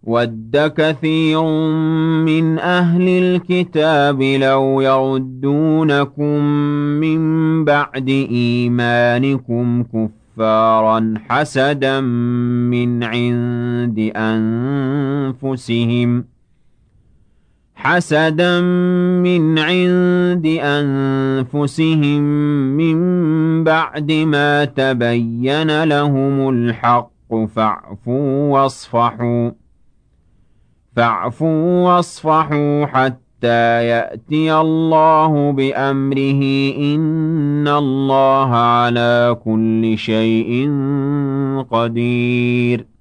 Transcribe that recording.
وَدَّ كَثِيرٌ مِّنْ أَهْلِ الْكِتَابِ لَوْ يَرُدُّونَكُم مِّن بَعْدِ إِيمَانِكُمْ كُفَّارًا حَسَدًا مِّنْ عِندِ أَنفُسِهِم مِّن بَعْدِ مَا تَبَيَّنَ لَهُمُ الْحَقُّ فَاعْفُوا وَاصْفَحُوا حَتَّىٰ يَأْتِيَ اللَّهُ بِأَمْرِهِ ۗ إِنَّ اللَّهَ عَلَىٰ كُلِّ شَيْءٍ قَدِيرٌ